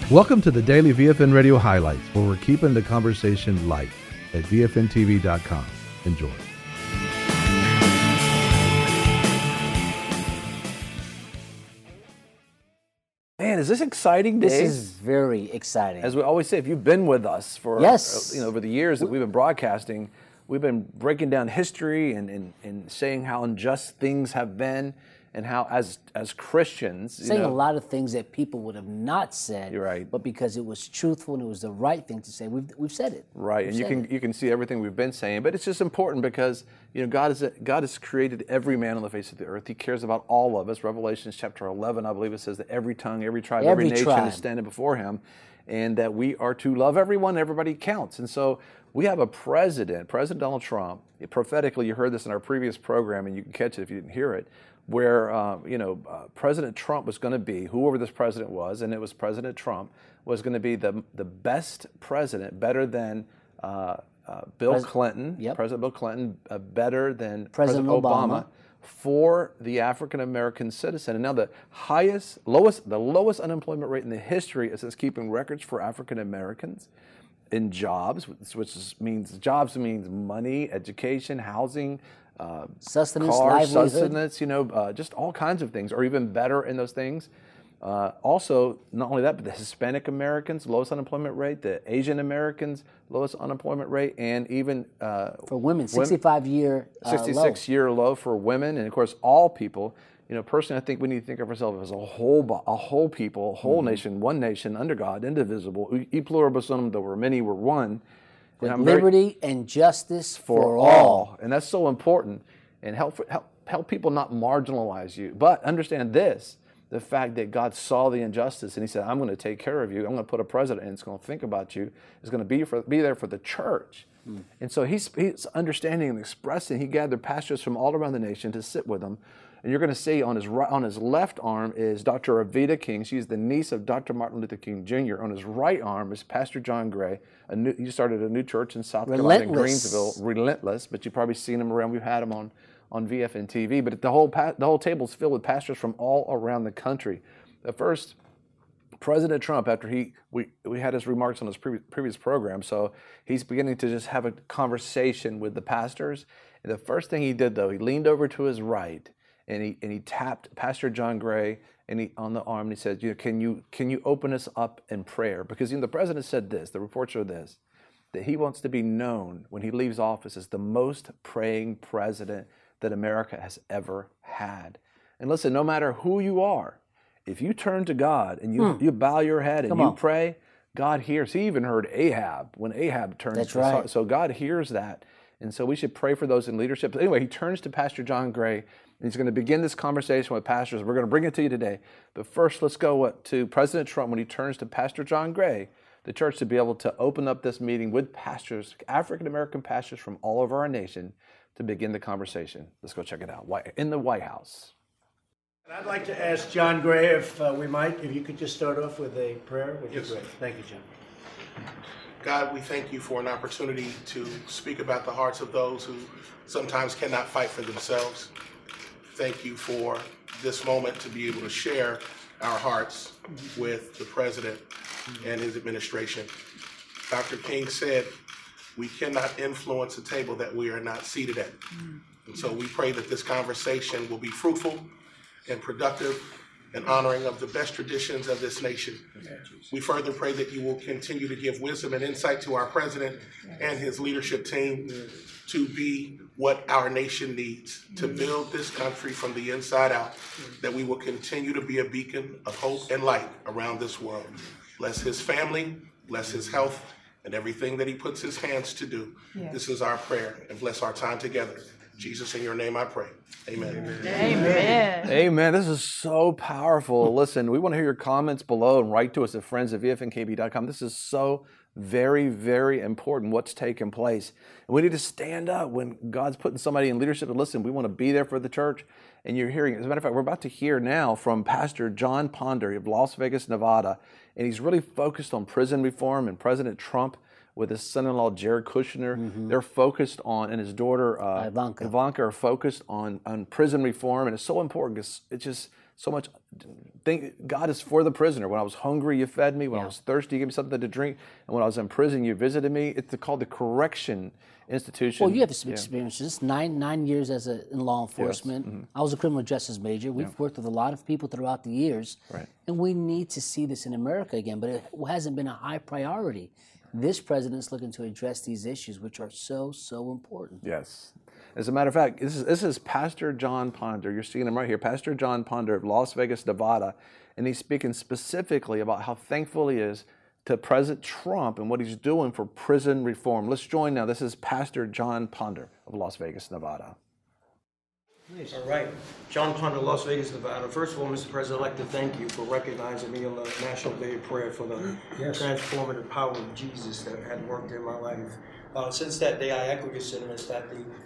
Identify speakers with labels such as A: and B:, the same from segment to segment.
A: Welcome to the Daily VFN Radio Highlights, where we're keeping the conversation light at VFNTV.com. Enjoy.
B: Man, is this exciting, Dave?
C: This is very exciting.
B: As we always say, if you've been with us for over the years that we've been broadcasting, we've been breaking down history and saying how unjust things have been, and how as Christians,
C: saying a lot of things that people would have not said.
B: You're right.
C: But because it was truthful and it was the right thing to say, we've said it.
B: Right, and you can see everything we've been saying, but it's just important because God has created every man on the face of the earth. He cares about all of us. Revelation chapter 11, I believe it says that every tongue, every tribe, every nation is standing before Him, and that we are to love everyone. Everybody counts, and so we have a President Donald Trump. Prophetically, you heard this in our previous program, and you can catch it if you didn't hear it, where President Trump was going to be, whoever this president was, and it was President Trump, was going to be the best president, better than Bill Clinton, President Bill Clinton, better than President Obama, for the African American citizen. And now the lowest unemployment rate in the history is keeping records for African Americans in jobs, which means money, education, housing,
C: sustenance,
B: cars,
C: livelihood.
B: sustenance, just all kinds of things, or even better in those things. Also, not only that, but the Hispanic Americans, lowest unemployment rate, the Asian Americans, lowest unemployment rate, and even
C: for women, 66-year
B: low for women, and of course, all people. Personally, I think we need to think of ourselves as a whole people, a whole nation, one nation under God, indivisible. E pluribus unum, though we're many, we're one.
C: With liberty and justice for all.
B: And that's so important. And help people not marginalize you. But understand this, the fact that God saw the injustice and He said, I'm going to take care of you. I'm going to put a president in that's going to think about you, is going to be there for the church. And so he's understanding and expressing. He gathered pastors from all around the nation to sit with him. And you're going to see on his left arm is Dr. Evita King. She's the niece of Dr. Martin Luther King Jr. On his right arm is Pastor John Gray. He started a new church in South Carolina, in Greensville, Relentless. But you've probably seen him around. We've had him on VFN TV. But the whole table is filled with pastors from all around the country. The first, President Trump, after we had his remarks on his previous program, so he's beginning to just have a conversation with the pastors. And the first thing he did, though, he leaned over to his right, and he tapped Pastor John Gray on the arm, and he said, can you open us up in prayer? Because the president said this, the reports are this, that he wants to be known when he leaves office as the most praying president that America has ever had. And listen, no matter who you are, if you turn to God and you bow your head and you pray, God hears. He even heard Ahab when Ahab turned.
C: That's right.
B: So God hears that. And so we should pray for those in leadership. Anyway, he turns to Pastor John Gray, and he's going to begin this conversation with pastors. We're going to bring it to you today. But first, let's go to President Trump when he turns to Pastor John Gray, the church, to be able to open up this meeting with pastors, African-American pastors from all over our nation, to begin the conversation. Let's go check it out in the White House.
D: And I'd like to ask John Gray if you could just start off with a prayer, which is great. Thank you, John.
E: God, we thank you for an opportunity to speak about the hearts of those who sometimes cannot fight for themselves. Thank you for this moment to be able to share our hearts with the president and his administration. Dr. King said, we cannot influence a table that we are not seated at. And so we pray that this conversation will be fruitful and productive and honoring of the best traditions of this nation. We further pray that you will continue to give wisdom and insight to our president and his leadership team to be what our nation needs, to build this country from the inside out, that we will continue to be a beacon of hope and light around this world. Bless his family, bless his health, and everything that he puts his hands to do. This is our prayer, and bless our time together. Jesus, in your name I pray. Amen.
F: Amen.
B: Amen. This is so powerful. Listen, we want to hear your comments below and write to us at friends@vfnkb.com. This is so very, very important what's taking place. And we need to stand up when God's putting somebody in leadership. And listen, we want to be there for the church. And you're hearing, as a matter of fact, we're about to hear now from Pastor John Ponder of Las Vegas, Nevada. And he's really focused on prison reform and President Trump with his son-in-law Jared Kushner. They're focused on, and his daughter Ivanka are focused on prison reform, and it's so important because it's just so much. God is for the prisoner. When I was hungry, you fed me. When I was thirsty, you gave me something to drink. And when I was in prison, you visited me. It's called the correction institution.
C: Well, you have some experiences. 9 years in law enforcement. I was a criminal justice major. We've worked with a lot of people throughout the years.
B: Right.
C: And we need to see this in America again, but it hasn't been a high priority. This president's looking to address these issues, which are so, so important.
B: Yes. As a matter of fact, this is Pastor John Ponder. You're seeing him right here. Pastor John Ponder of Las Vegas, Nevada. And he's speaking specifically about how thankful he is to President Trump and what he's doing for prison reform. Let's join now. This is Pastor John Ponder of Las Vegas, Nevada.
F: All right. John Ponder, Las Vegas, Nevada. First of all, Mr. President, I'd like to thank you for recognizing me on the National Day of Prayer for the transformative power of Jesus that had worked in my life. Since that day, I echo your sentiments that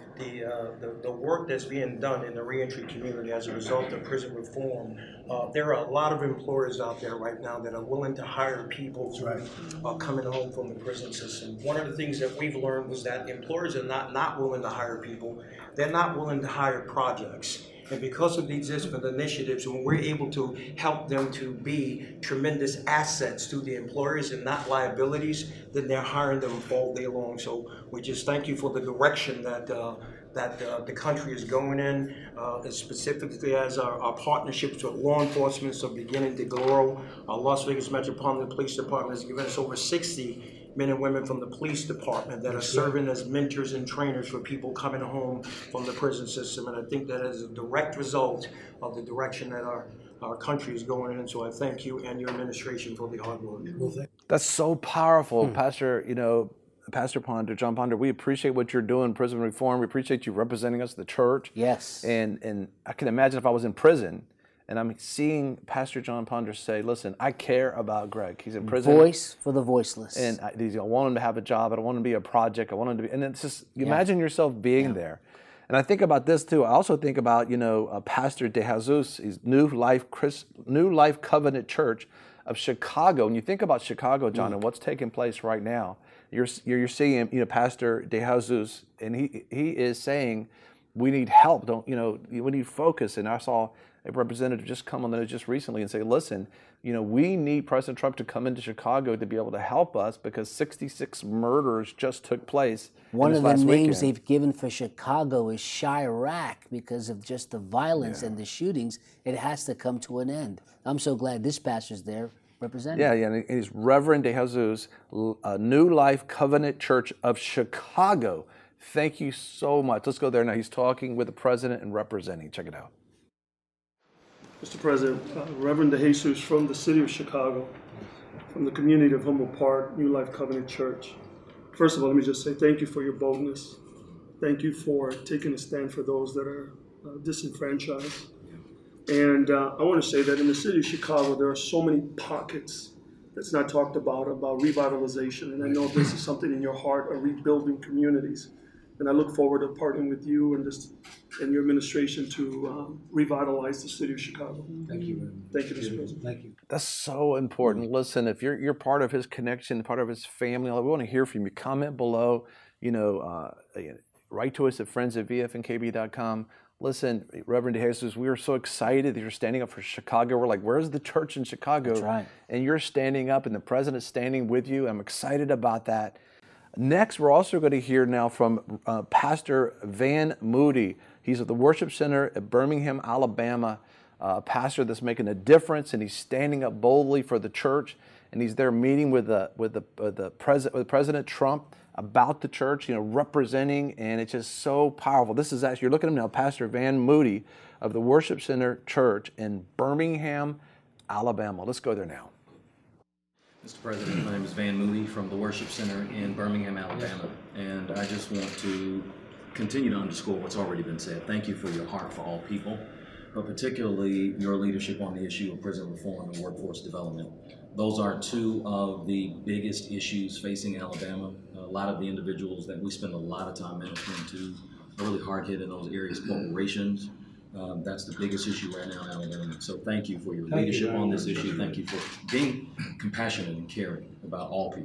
F: the work that's being done in the reentry community as a result of prison reform, there are a lot of employers out there right now that are willing to hire people who are coming home from the prison system. One of the things that we've learned was that employers are not willing to hire people. They're not willing to hire projects. And because of these different initiatives, when we're able to help them to be tremendous assets to the employers and not liabilities, then they're hiring them all day long. So we just thank you for the direction that the country is going in, specifically as our partnerships with law enforcement are beginning to grow. Our Las Vegas Metropolitan Police Department has given us over 60 men and women from the police department that are serving as mentors and trainers for people coming home from the prison system. And I think that is a direct result of the direction that our country is going in. So I thank you and your administration for the hard work.
B: That's so powerful, Pastor, Pastor Ponder, John Ponder. We appreciate what you're doing, prison reform. We appreciate you representing us, the church.
C: Yes.
B: And I can imagine if I was in prison and I'm seeing Pastor John Ponder say, listen, I care about Greg. He's in prison.
C: Voice for the voiceless.
B: And I want him to have a job. I don't want him to be a project. I want him to be, and it's just, imagine yourself being there. And I think about this too. I also think about, Pastor DeJesus, his New Life Covenant Church of Chicago. And you think about Chicago, John, and what's taking place right now. You're seeing, Pastor DeJesus, and he is saying, we need help. We need focus. And I saw a representative just come on the news just recently and say, listen, we need President Trump to come into Chicago to be able to help us because 66 murders just took place.
C: One of the names they've given for Chicago is Chirac because of just the violence and the shootings. It has to come to an end. I'm so glad this pastor's there representing.
B: Yeah, and he's Reverend DeJesus, New Life Covenant Church of Chicago. Thank you so much. Let's go there now. He's talking with the president and representing. Check it out.
G: Mr. President, Reverend DeJesus from the city of Chicago, from the community of Humboldt Park, New Life Covenant Church. First of all, let me just say thank you for your boldness. Thank you for taking a stand for those that are disenfranchised. And I want to say that in the city of Chicago, there are so many pockets that's not talked about revitalization. And I know this is something in your heart of rebuilding communities. And I look forward to partnering with you and your administration to revitalize the city of Chicago.
D: Thank you.
G: Thank you, Mr. President.
D: Thank you.
B: That's so important. Listen, if you're part of his connection, part of his family, we want to hear from you. Comment below. Write to us at friends@vfnkb.com. Listen, Reverend DeJesus, we are so excited that you're standing up for Chicago. We're like, where's the church in Chicago?
C: That's right. And
B: you're standing up, and the president's standing with you. I'm excited about that. Next, we're also going to hear now from Pastor Van Moody. He's at the Worship Center at Birmingham, Alabama, a pastor that's making a difference, and he's standing up boldly for the church. And he's there meeting with President Trump about the church, representing, and it's just so powerful. This is actually, you're looking at him now, Pastor Van Moody of the Worship Center Church in Birmingham, Alabama. Let's go there now.
H: Mr. President, my name is Van Moody from the Worship Center in Birmingham, Alabama, and I just want to continue to underscore what's already been said. Thank you for your heart for all people, but particularly your leadership on the issue of prison reform and workforce development. Those are two of the biggest issues facing Alabama. A lot of the individuals that we spend a lot of time ministering to are really hard hit in those areas, corporations. That's the biggest issue right now in Alabama. So thank you for your leadership on this issue. Thank you for being compassionate and caring about all people.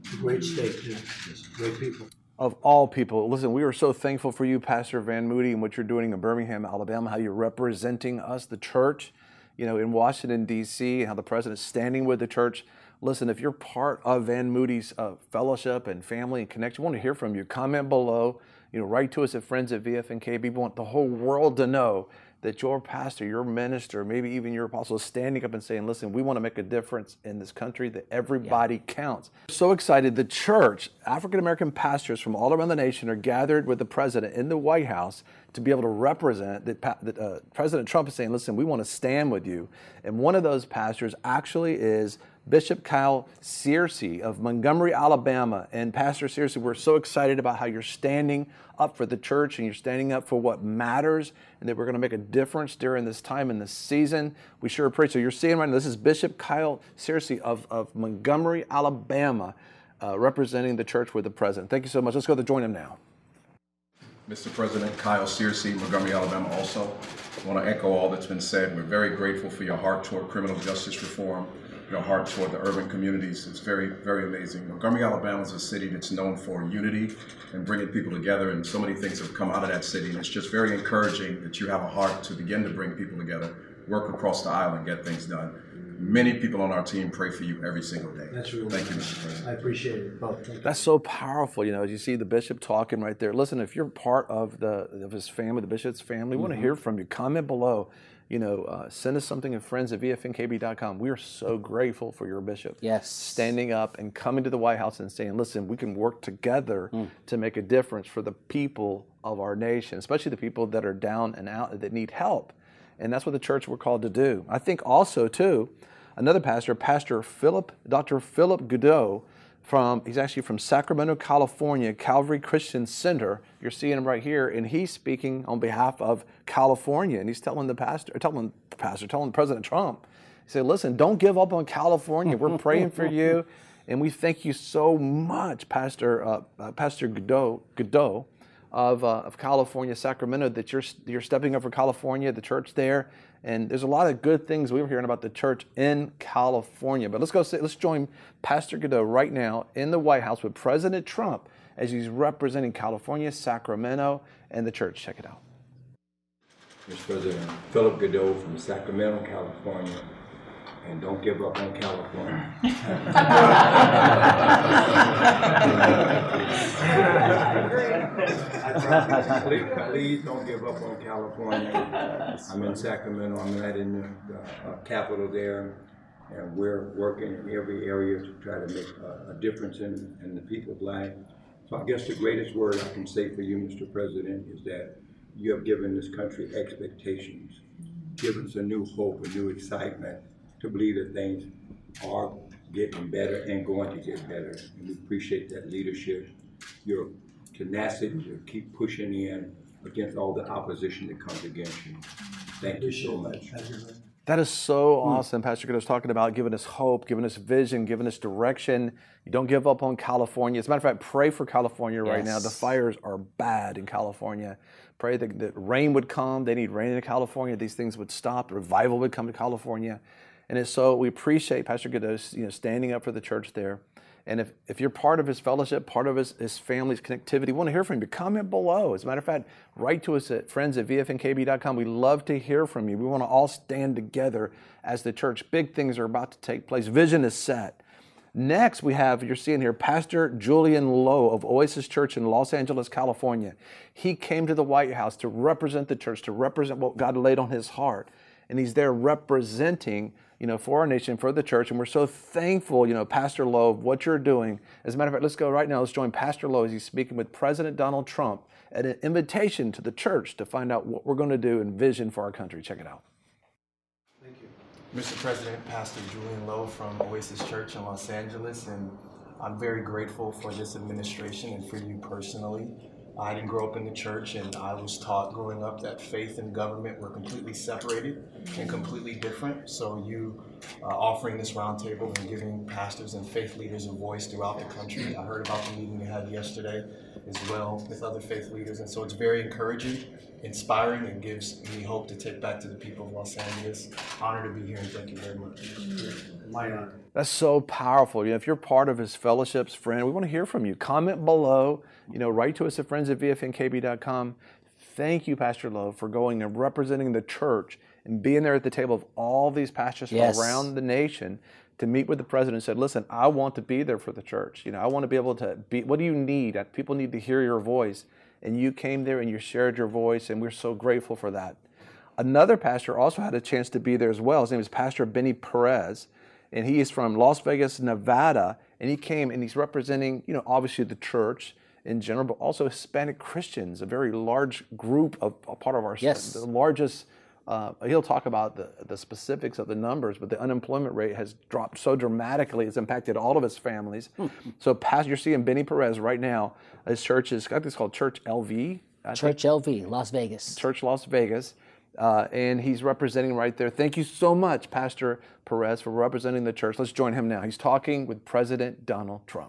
D: Great state, too. Great people.
B: Of all people, listen, we are so thankful for you, Pastor Van Moody, and what you're doing in Birmingham, Alabama, how you're representing us, the church, in Washington, D.C., and how the president's standing with the church. Listen, if you're part of Van Moody's fellowship and family and connection, we want to hear from you. Comment below. Write to us at friends@VFNKB. We want the whole world to know that your pastor, your minister, maybe even your apostle is standing up and saying, listen, we want to make a difference in this country, that everybody counts. So excited. The church, African-American pastors from all around the nation are gathered with the president in the White House to be able to represent that President Trump is saying, listen, we want to stand with you. And one of those pastors actually is Bishop Kyle Searcy of Montgomery, Alabama. And Pastor Searcy, we're so excited about how you're standing up for the church and you're standing up for what matters and that we're going to make a difference during this time in this season. We sure appreciate it. So you're seeing right now, this is Bishop Kyle Searcy of Montgomery, Alabama, representing the church with the president. Thank you so much. Let's go to join him now.
I: Mr. President, Kyle Searcy, Montgomery, Alabama also. I want to echo all that's been said. We're very grateful for your heart toward criminal justice reform, your heart toward the urban communities. It's very, very amazing. Montgomery, Alabama is a city that's known for unity and bringing people together, and so many things have come out of that city, and it's just very encouraging that you have a heart to begin to bring people together, work across the aisle, and get things done. Many people on our team pray for you every single day.
D: That's really
I: Thank you,
D: nice.
I: Mr. President.
D: I appreciate it both.
B: That's so powerful. As you see the bishop talking right there. Listen, if you're part of his family, the bishop's family, we want to hear from you. Comment below. Send us something at friends@vfnkb.com. We are so grateful for your bishop.
C: Yes.
B: Standing up and coming to the White House and saying, listen, we can work together to make a difference for the people of our nation, especially the people that are down and out, that need help. And that's what the church we're called to do. I think also, too, another pastor, Dr. Philip Godot, he's actually from Sacramento, California, Calvary Christian Center. You're seeing him right here, and he's speaking on behalf of California, and he's telling President Trump, he said, listen, don't give up on California. We're praying for you, and we thank you so much, Pastor Godot of California, Sacramento, that you're stepping up for California, the church there. And there's a lot of good things we were hearing about the church in California. But let's join Pastor Godot right now in the White House with President Trump as he's representing California, Sacramento, and the church. Check it out.
J: Mr. President, Philip Godot from Sacramento, California. And don't give up on California. Please don't give up on California. I'm in Sacramento. I'm right in the capital there, and we're working in every area to try to make a difference in the people's life. So I guess the greatest word I can say for you, Mr. President, is that you have given this country expectations, given us a new hope, a new excitement, to believe that things are getting better and going to get better. And we appreciate that leadership, your tenacity to keep pushing in against all the opposition that comes against you. Thank you so much.
B: That is so awesome. Pastor Godot's talking about giving us hope, giving us vision, giving us direction. You don't give up on California. As a matter of fact, pray for California right now. The fires are bad in California. Pray that rain would come. They need rain in California. These things would stop. Revival would come to California. And so we appreciate Pastor Godot, standing up for the church there. And if you're part of his fellowship, part of his family's connectivity, we want to hear from you. Comment below. As a matter of fact, write to us at friends@vfnkb.com. We love to hear from you. We want to all stand together as the church. Big things are about to take place. Vision is set. Next, we have, you're seeing here, Pastor Julian Lowe of Oasis Church in Los Angeles, California. He came to the White House to represent the church, to represent what God laid on his heart. And he's there representing, for our nation, for the church. And we're so thankful, Pastor Lowe, of what you're doing. As a matter of fact, let's go right now. Let's join Pastor Lowe as he's speaking with President Donald Trump at an invitation to the church to find out what we're going to do and vision for our country. Check it out.
K: Thank you. Mr. President, Pastor Julian Lowe from Oasis Church in Los Angeles, and I'm very grateful for this administration and for you personally. I didn't grow up in the church, and I was taught growing up that faith and government were completely separated and completely different. So you offering this roundtable and giving pastors and faith leaders a voice throughout the country. I heard about the meeting you had yesterday as well with other faith leaders, and so it's very encouraging, inspiring, and gives me hope to take back to the people of Los Angeles. Honored to be here, and thank you very much.
D: My honor.
B: That's so powerful. If you're part of his fellowships, friend, we want to hear from you. Comment below. Write to us at friends@vfnkb.com. Thank you, Pastor Lowe, for going and representing the church and being there at the table of all these pastors from around the nation to meet with the president and said, listen, I want to be there for the church. I want to be able to be, what do you need? People need to hear your voice. And you came there and you shared your voice, and we're so grateful for that. Another pastor also had a chance to be there as well. His name is Pastor Benny Perez, and he is from Las Vegas, Nevada, and he came and he's representing, obviously the church in general, but also Hispanic Christians, a very large group of a part of our, the largest. He'll talk about the specifics of the numbers, but the unemployment rate has dropped so dramatically, it's impacted all of his families. So Pastor, you're seeing Benny Perez right now. His church is, I think it's called Church LV.
C: Church LV, Las Vegas.
B: Church Las Vegas. And he's representing right there. Thank you so much, Pastor Perez, for representing the church. Let's join him now. He's talking with President Donald Trump.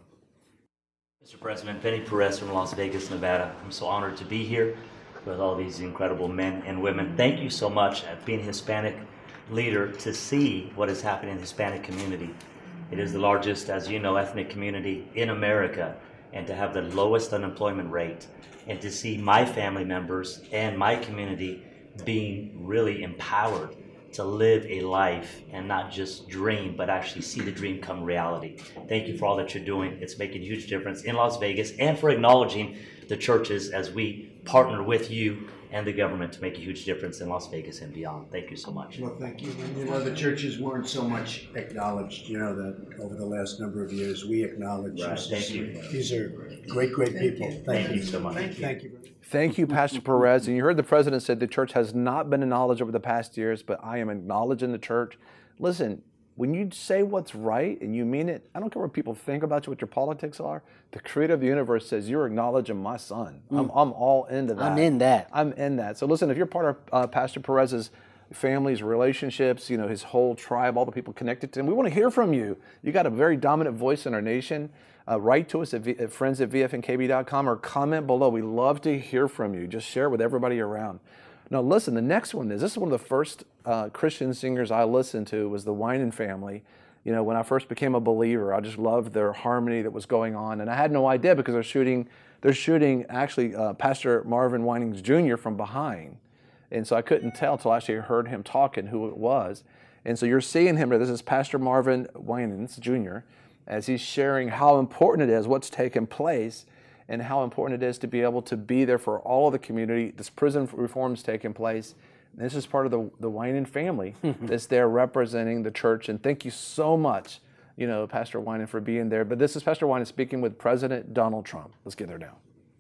L: Mr. President, Benny Perez from Las Vegas, Nevada. I'm so honored to be here with all these incredible men and women. Thank you so much as being a Hispanic leader to see what is happening in the Hispanic community. It is the largest, as you know, ethnic community in America, and to have the lowest unemployment rate, and to see my family members and my community being really empowered to live a life and not just dream, but actually see the dream come reality. Thank you for all that you're doing. It's making a huge difference in Las Vegas, and for acknowledging the churches as we partner with you and the government to make a huge difference in Las Vegas and beyond. Thank you so much.
D: Well, thank you. And the churches weren't so much acknowledged, that over the last number of years we acknowledge.
L: Right. Thank you.
D: These are great people. Thank you
L: so much.
D: Thank you.
B: Thank you, Pastor Perez. And you heard the president said the church has not been acknowledged over the past years, but I am acknowledging the church. Listen, when you say what's right and you mean it, I don't care what people think about you, what your politics are. The creator of the universe says, you're acknowledging my son. I'm all into that.
C: I'm in that.
B: I'm in that. So listen, if you're part of Pastor Perez's family's relationships, his whole tribe, all the people connected to him, we want to hear from you. You got a very dominant voice in our nation. Write to us at friends@vfnkb.com or comment below. We love to hear from you. Just share it with everybody around. Now listen, the next one is, this is one of the first Christian singers I listened to was the Winan family. When I first became a believer, I just loved their harmony that was going on. And I had no idea because they're shooting actually Pastor Marvin Winans Jr. from behind. And so I couldn't tell until I actually heard him talking who it was. And so you're seeing him, this is Pastor Marvin Winans Jr., as he's sharing how important it is, what's taken place, and how important it is to be able to be there for all of the community. This prison reform's taking place. This is part of the Winan family that's there representing the church. And thank you so much, Pastor Winan, for being there. But this is Pastor Winan speaking with President Donald Trump. Let's get there now.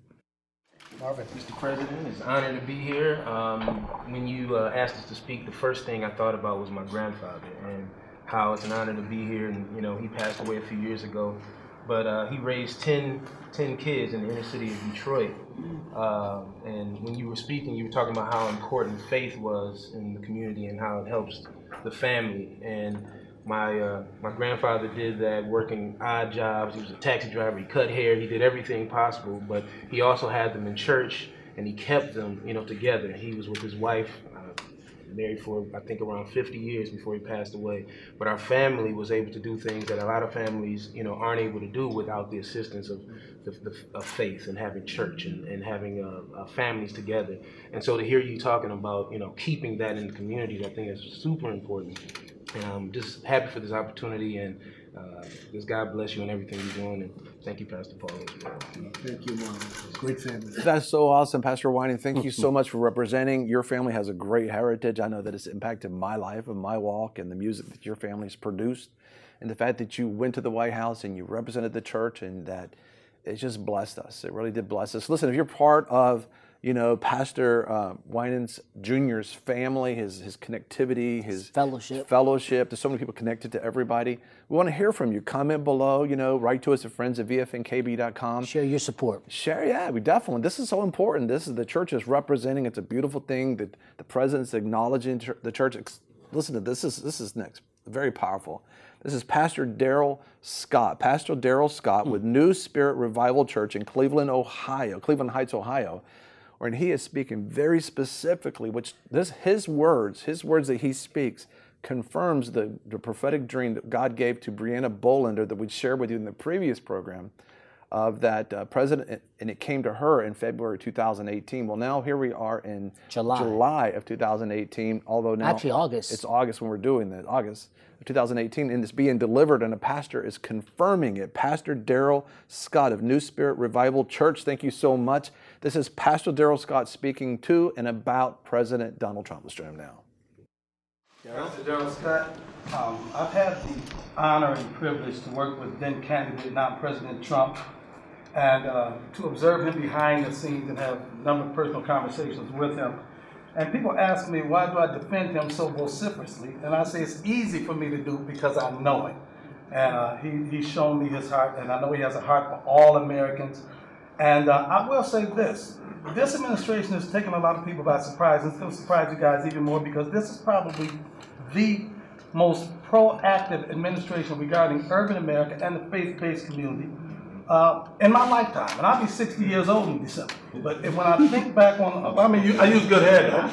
M: Marvin. Mr. President, it's an honor to be here. When you asked us to speak, the first thing I thought about was my grandfather and how it's an honor to be here. And, he passed away a few years ago. But he raised 10 kids in the inner city of Detroit. And when you were speaking, you were talking about how important faith was in the community and how it helps the family. And my grandfather did that working odd jobs. He was a taxi driver. He cut hair. He did everything possible. But he also had them in church, and he kept them, together. He was with his wife, married for, I think, around 50 years before he passed away. But our family was able to do things that a lot of families, aren't able to do without the assistance of faith and having church and having families together. And so to hear you talking about, keeping that in the community, I think is super important. And I'm just happy for this opportunity, and just God bless you and everything you're doing. And thank you, Pastor Paul, as well.
D: Thank you, Mom. Great family.
B: That's so awesome, Pastor Winan. Thank you so much for representing. Your family has a great heritage. I know that it's impacted my life and my walk and the music that your family's produced. And the fact that you went to the White House and you represented the church, and that it just blessed us. It really did bless us. Listen, if you're part of Pastor Winans Jr.'s family, his connectivity, his fellowship. There's so many people connected to everybody. We want to hear from you. Comment below, write to us at friends@vfnkb.com.
C: Share your support.
B: Yeah, we definitely. This is so important. This is the church is representing. It's a beautiful thing that the president's acknowledging the church. Listen to this. This is next. very powerful. This is Pastor Darrell Scott. Pastor Darrell Scott with New Spirit Revival Church in Cleveland, Ohio, Cleveland Heights, Ohio, where he is speaking very specifically, which his words that he speaks confirms the prophetic dream that God gave to Brianna Bolander that we shared with you in the previous program of that president, and it came to her in February 2018. Well, now here we are in July of 2018, although now
C: actually August.
B: It's August when we're doing that, August of 2018, and it's being delivered, and a pastor is confirming it. Pastor Darrell Scott of New Spirit Revival Church, thank you so much. This is Pastor Darrell Scott speaking to and about President Donald Trump. Let's join him now.
N: Pastor Darrell Scott, I've had the honor and privilege to work with then candidate, now President Trump, and to observe him behind the scenes and have a number of personal conversations with him. And people ask me, why do I defend him so vociferously? And I say it's easy for me to do because I know him. And he's shown me his heart, and I know he has a heart for all Americans. And I will say this administration has taken a lot of people by surprise, and it's going to surprise you guys even more because this is probably the most proactive administration regarding urban America and the faith-based community in my lifetime. And I'll be 60 years old in December. But when I think back on, I use good hair, though.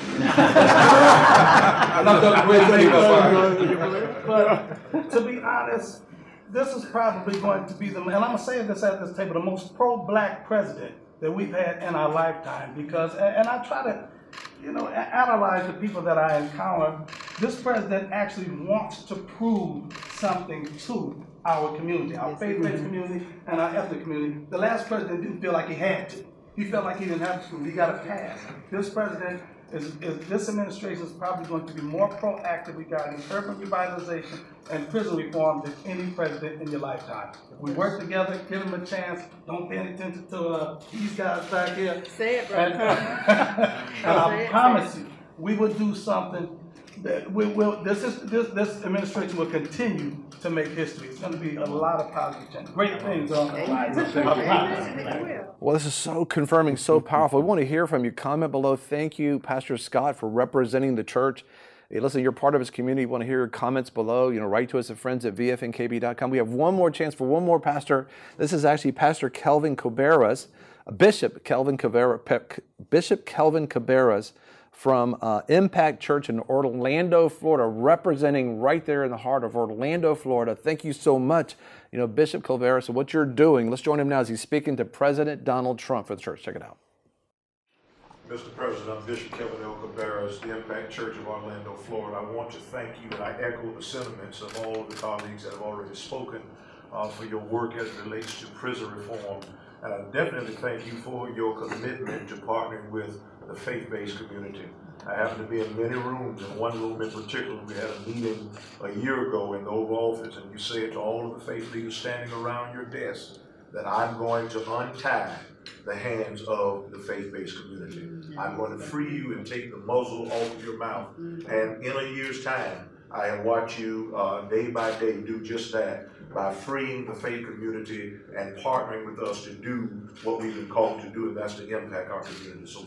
N: I'm not talking great makeup. But to be honest, this is probably going to be and I'm going to say this at this table, the most pro-black president that we've had in our lifetime. Because, and I try to, analyze the people that I encounter. This president actually wants to prove something to our community, our faith-based community and our ethnic community. The last president didn't feel like he had to. He felt like he didn't have to. He got a pass. This president this administration is probably going to be more proactive regarding urban revitalization and prison reform than any president in your lifetime. If we work together, give them a chance, don't pay any attention to these guys back here.
O: Say it, brother.
N: And I promise you, we will do something that this administration will continue to make history. It's going to be a lot of positive change. Great things on the line.
B: Well, this is so confirming, so powerful. We want to hear from you. Comment below. Thank you, Pastor Scott, for representing the church. Hey, listen, you're part of his community. We want to hear your comments below. Write to us at friends@vfnkb.com. We have one more chance for one more pastor. This is actually Pastor Kelvin Cabarrus, Bishop Kelvin Cabarrus from Impact Church in Orlando, Florida, representing right there in the heart of Orlando, Florida. Thank you so much, Bishop Cabarrus, and what you're doing. Let's join him now as he's speaking to President Donald Trump for the church. Check it out.
P: Mr. President, I'm Bishop Kelvin L. Cabarrus, the Impact Church of Orlando, Florida. I want to thank you, and I echo the sentiments of all of the colleagues that have already spoken for your work as it relates to prison reform. And I definitely thank you for your commitment to partnering with the faith-based community. I happen to be in many rooms. In one room in particular, we had a meeting a year ago in the Oval Office, and you said to all of the faith leaders standing around your desk that I'm going to untie the hands of the faith-based community. I'm going to free you and take the muzzle off of your mouth. And in a year's time, I have watched you day by day do just that by freeing the faith community and partnering with us to do what we've been called to do, and that's to impact our community. So,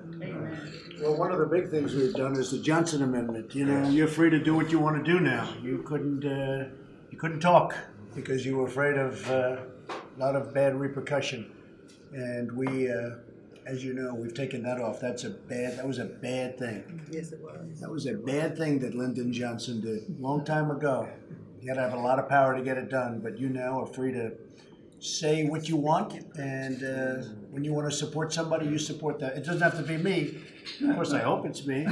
D: well, one of the big things we've done is the Johnson Amendment. You're free to do what you want to do now. You couldn't talk because you were afraid of a lot of bad repercussion, and we. As you know, we've taken that off. That was a bad thing.
O: Yes, it was.
D: That was a bad thing that Lyndon Johnson did a long time ago. You got to have a lot of power to get it done, but you now are free to say what you want, and when you want to support somebody, you support that. It doesn't have to be me. Of course, I hope it's me.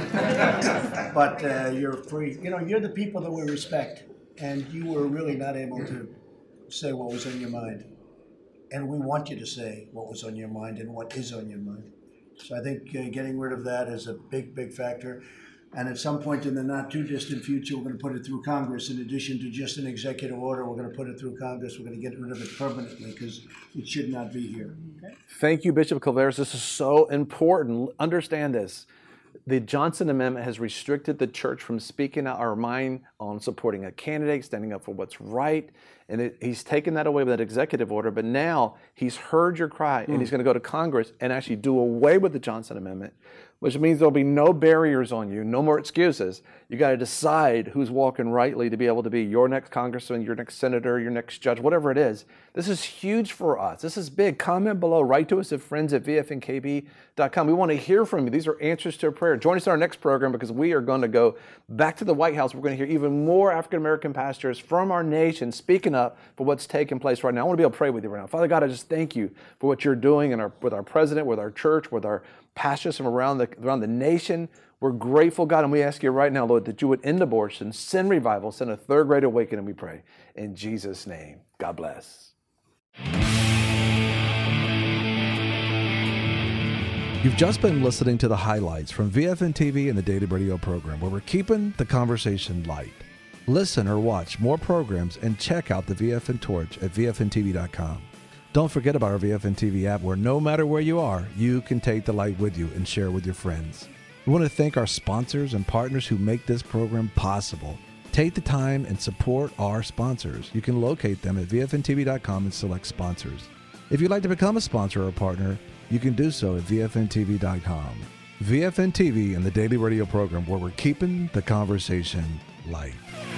D: But you're free. You're the people that we respect, and you were really not able to say what was on your mind. And we want you to say what was on your mind and what is on your mind. So I think getting rid of that is a big, big factor. And at some point in the not too distant future, we're going to put it through Congress. In addition to just an executive order, we're going to put it through Congress. We're going to get rid of it permanently because it should not be here. Okay?
B: Thank you, Bishop Cabarrus. This is so important. Understand this. The Johnson Amendment has restricted the church from speaking out our mind on supporting a candidate, standing up for what's right. And he's taken that away with that executive order. But now he's heard your cry, and he's going to go to Congress and actually do away with the Johnson Amendment, which means there'll be no barriers on you, no more excuses. You got to decide who's walking rightly to be able to be your next congressman, your next senator, your next judge, whatever it is. This is huge for us. This is big. Comment below. Write to us at friends@vfnkb.com. We want to hear from you. These are answers to a prayer. Join us in our next program because we are going to go back to the White House. We're going to hear even more African-American pastors from our nation speaking up for what's taking place right now. I want to be able to pray with you right now. Father God, I just thank you for what you're doing with our president, with our church, with our pastors from around the nation. We're grateful, God, and we ask you right now, Lord, that you would end abortion, send revival, send a third great awakening, we pray. In Jesus' name, God bless.
A: You've just been listening to the highlights from VFN TV and the Daily Radio program, where we're keeping the conversation light. Listen or watch more programs and check out the VFN Torch at VFNTV.com. Don't forget about our VFN TV app, where no matter where you are, you can take the light with you and share with your friends. We want to thank our sponsors and partners who make this program possible. Take the time and support our sponsors. You can locate them at VFNTV.com and select sponsors. If you'd like to become a sponsor or a partner, you can do so at VFNTV.com. VFN TV and the Daily Radio program, where we're keeping the conversation light.